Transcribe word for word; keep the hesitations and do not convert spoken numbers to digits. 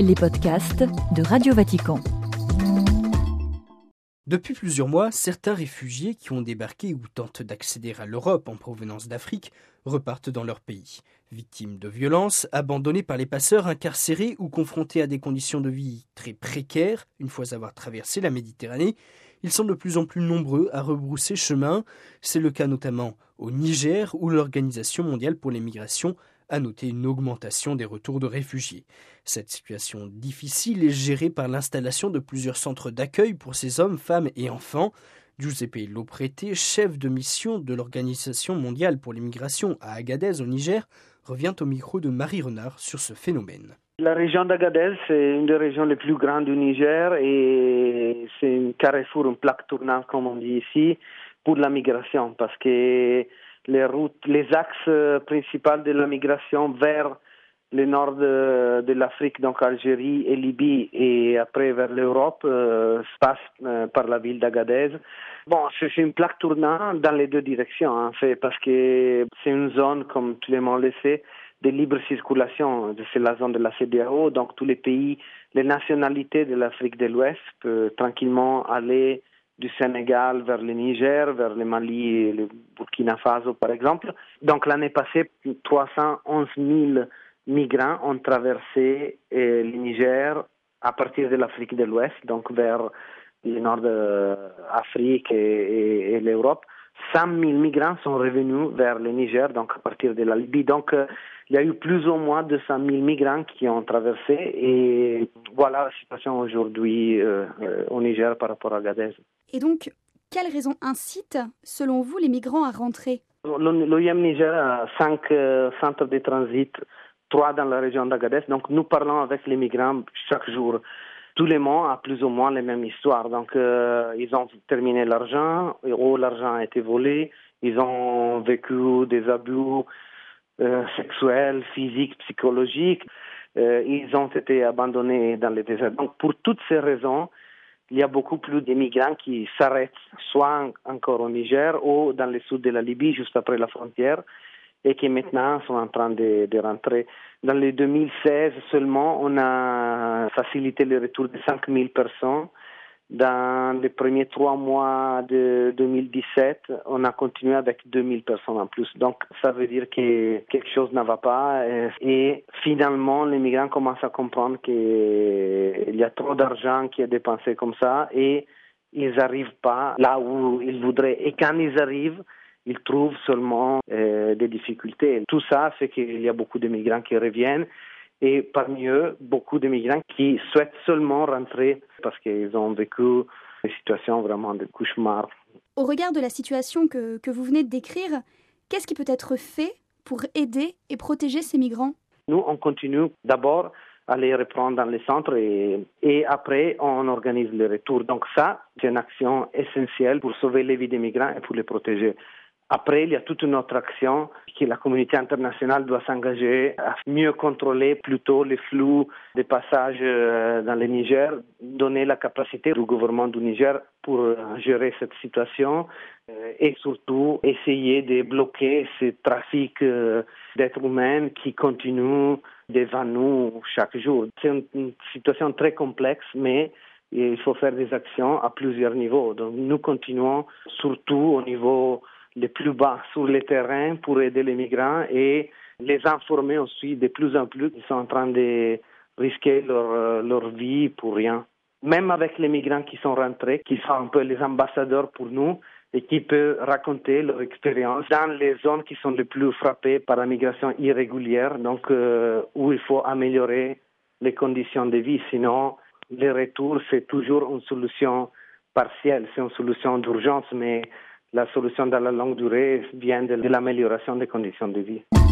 les podcasts de Radio Vatican. Depuis plusieurs mois, certains réfugiés qui ont débarqué ou tentent d'accéder à l'Europe en provenance d'Afrique repartent dans leur pays. Victimes de violences, abandonnés par les passeurs, incarcérés ou confrontés à des conditions de vie très précaires, une fois avoir traversé la Méditerranée, ils sont de plus en plus nombreux à rebrousser chemin. C'est le cas notamment au Niger, où l'Organisation mondiale pour les migrations a noté une augmentation des retours de réfugiés. Cette situation difficile est gérée par l'installation de plusieurs centres d'accueil pour ces hommes, femmes et enfants. Giuseppe Loprete, chef de mission de l'Organisation mondiale pour les migrations à Agadez au Niger, revient au micro de Marie Renard sur ce phénomène. La région d'Agadez, c'est une des régions les plus grandes du Niger et c'est un carrefour, une plaque tournante, comme on dit ici, pour la migration, parce que les routes, les axes principaux de la migration vers le nord de, de l'Afrique, donc Algérie et Libye, et après vers l'Europe, euh, passe euh, par la ville d'Agadez. Bon, c'est, c'est une plaque tournante dans les deux directions, en fait, parce que c'est une zone, comme tout le monde le sait, de libre circulation. C'est la zone de la C E D E A O, donc tous les pays, les nationalités de l'Afrique de l'Ouest peuvent tranquillement aller du Sénégal vers le Niger, vers le Mali et le Burkina Faso, par exemple. Donc l'année passée, trois cent onze mille migrants ont traversé euh, le Niger à partir de l'Afrique de l'Ouest, donc vers le nord de l'Afrique et, et, et l'Europe. cent mille migrants sont revenus vers le Niger, donc à partir de la Libye. Donc euh, il y a eu plus ou moins deux cent mille migrants qui ont traversé et voilà la situation aujourd'hui euh, euh, au Niger par rapport à Agadez. Et donc, quelles raisons incitent, selon vous, les migrants à rentrer ? L'O I M Niger a cinq euh, centres de transit, trois dans la région d'Agadez. Donc nous parlons avec les migrants chaque jour. Tous les mois a plus ou moins les mêmes histoires. Donc euh, ils ont terminé l'argent, ou l'argent a été volé, ils ont vécu des abus euh, sexuels, physiques, psychologiques, euh, ils ont été abandonnés dans les déserts. Donc pour toutes ces raisons, il y a beaucoup plus de migrants qui s'arrêtent, soit encore au Niger ou dans le sud de la Libye, juste après la frontière, et qui maintenant sont en train de, de rentrer. Dans les deux mille seize seulement, on a facilité le retour de cinq mille personnes. Dans les premiers trois mois de deux mille dix-sept, on a continué avec deux mille personnes en plus. Donc, ça veut dire que quelque chose ne va pas. Et finalement, les migrants commencent à comprendre qu'il y a trop d'argent qui est dépensé comme ça et ils n'arrivent pas là où ils voudraient. Et quand ils arrivent, ils trouvent seulement euh, des difficultés. Tout ça fait qu'il y a beaucoup de migrants qui reviennent. Et parmi eux, beaucoup de migrants qui souhaitent seulement rentrer parce qu'ils ont vécu des situations vraiment de cauchemar. Au regard de la situation que, que vous venez de décrire, qu'est-ce qui peut être fait pour aider et protéger ces migrants ? Nous, on continue d'abord à les reprendre dans les centres et, et après, on organise le retour. Donc ça, c'est une action essentielle pour sauver les vies des migrants et pour les protéger. Après, il y a toute une autre action que la communauté internationale doit s'engager à mieux contrôler plutôt les flux des passages dans le Niger, donner la capacité au gouvernement du Niger pour gérer cette situation et surtout essayer de bloquer ce trafic d'êtres humains qui continue devant nous chaque jour. C'est une situation très complexe, mais il faut faire des actions à plusieurs niveaux. Donc nous continuons surtout au niveau les plus bas sur le terrain pour aider les migrants et les informer aussi de plus en plus qu'ils sont en train de risquer leur, leur vie pour rien. Même avec les migrants qui sont rentrés, qui sont un peu les ambassadeurs pour nous et qui peuvent raconter leur expérience dans les zones qui sont les plus frappées par la migration irrégulière, donc euh, où il faut améliorer les conditions de vie. Sinon, le retour, c'est toujours une solution partielle, c'est une solution d'urgence, mais la solution dans la longue durée vient de l'amélioration des conditions de vie.